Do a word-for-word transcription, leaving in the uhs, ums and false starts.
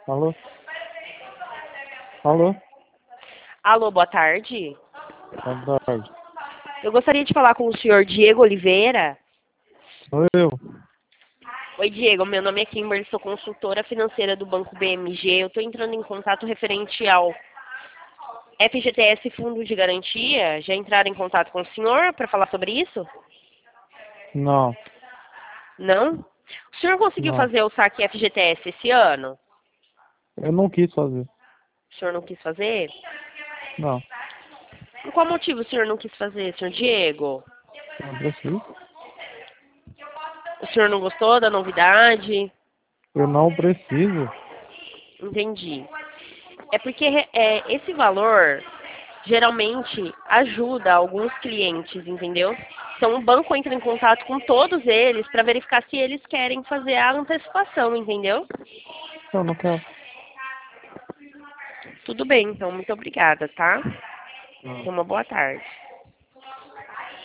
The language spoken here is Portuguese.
Alô? Alô? Alô, boa tarde. Boa tarde. Eu gostaria de falar com o senhor Diego Oliveira. Sou eu. Oi, Diego. Meu nome é Kimberly, sou consultora financeira do Banco B M G. Eu estou entrando em contato referente ao F G T S Fundo de Garantia. Já entraram em contato com o senhor para falar sobre isso? Não, Não? O senhor conseguiu não. fazer o saque F G T S esse ano? Eu não quis fazer. O senhor não quis fazer? Não. Por qual motivo o senhor não quis fazer, senhor Diego? Não preciso. O senhor não gostou da novidade? Eu não preciso. Entendi. É porque é, esse valor geralmente ajuda alguns clientes, entendeu? Então o banco entra em contato com todos eles para verificar se eles querem fazer a antecipação, entendeu? Eu não quero. Tudo bem, então muito obrigada, tá? Não. Tenha uma boa tarde.